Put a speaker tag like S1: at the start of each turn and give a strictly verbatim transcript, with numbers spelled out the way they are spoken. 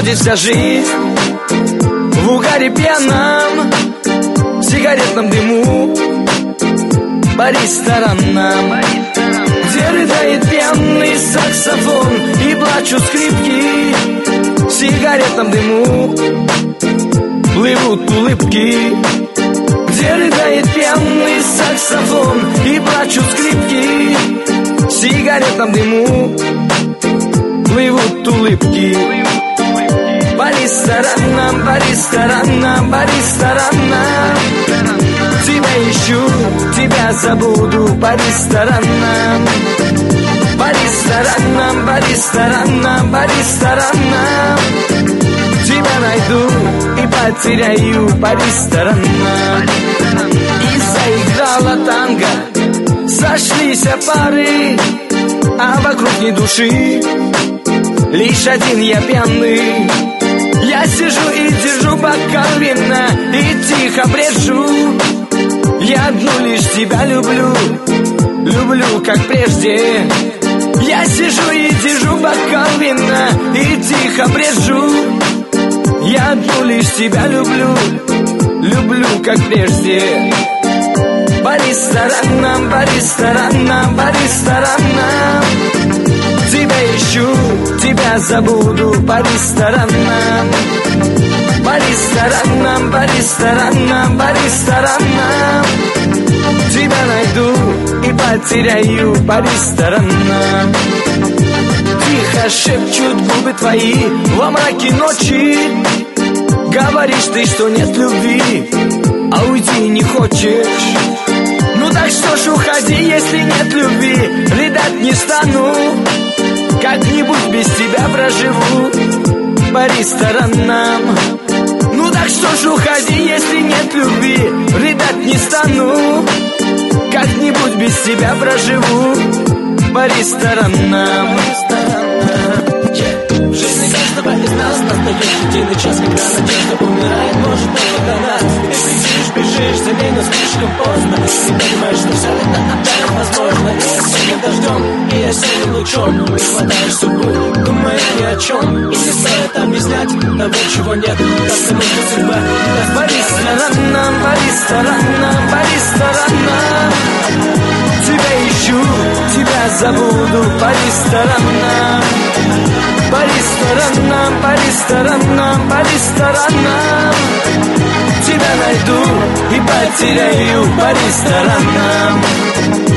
S1: проходит вся жизнь в угаре пьяном, в сигаретном дыму по ресторанам, где рыдает пьяный саксофон и плачут скрипки. В сигаретном дыму плывут улыбки, где рыдает пьяный саксофон и плачут скрипки. В сигаретном дыму плывут улыбки. По ресторанам, по ресторанам, по ресторанам тебя ищу, тебя забуду. По ресторанам, по ресторанам, по ресторанам, по ресторанам тебя найду и потеряю. По ресторанам. И заиграла танго, сошлись пары, а вокруг ни души, лишь один я пьяный. Я сижу и держу бокал вина и тихо брежу. Я одну лишь тебя люблю, люблю как прежде. Я сижу и держу бокал вина и тихо брежу. Я одну лишь тебя люблю, люблю как прежде. По ресторанам, по ресторанам, по ресторанам тебя ищу, тебя забуду. По ресторанам, по ресторанам, по ресторанам, по ресторанам тебя найду и потеряю. По ресторанам. Тихо шепчут губы твои во мраке ночи. Говоришь ты, что нет любви, а уйти не хочешь. Ну так что ж, уходи, если нет любви. Рыдать не стану, как-нибудь без тебя проживу. По ресторанам. Ну так что ж, уходи, если нет любви. Рыдать не стану, как-нибудь без тебя проживу. По ресторанам.
S2: В жизни каждого из нас настает единый час, когда надежда умирает, может только нас. И ты бежишь, бежишь за ней, но слишком поздно. И понимаешь, что все это опять возможно. И осенним дождем, и осенним лучом ты хватаешь судьбу, думая ни о чем. И не стоит объяснять того, чего нет, потому что судьба.
S1: По ресторанам, по ресторанам, по ресторанам тебя ищу, тебя забуду. По ресторанам, по ресторанам, по ресторанам, по ресторанам тебя найду и потеряю. По ресторанам.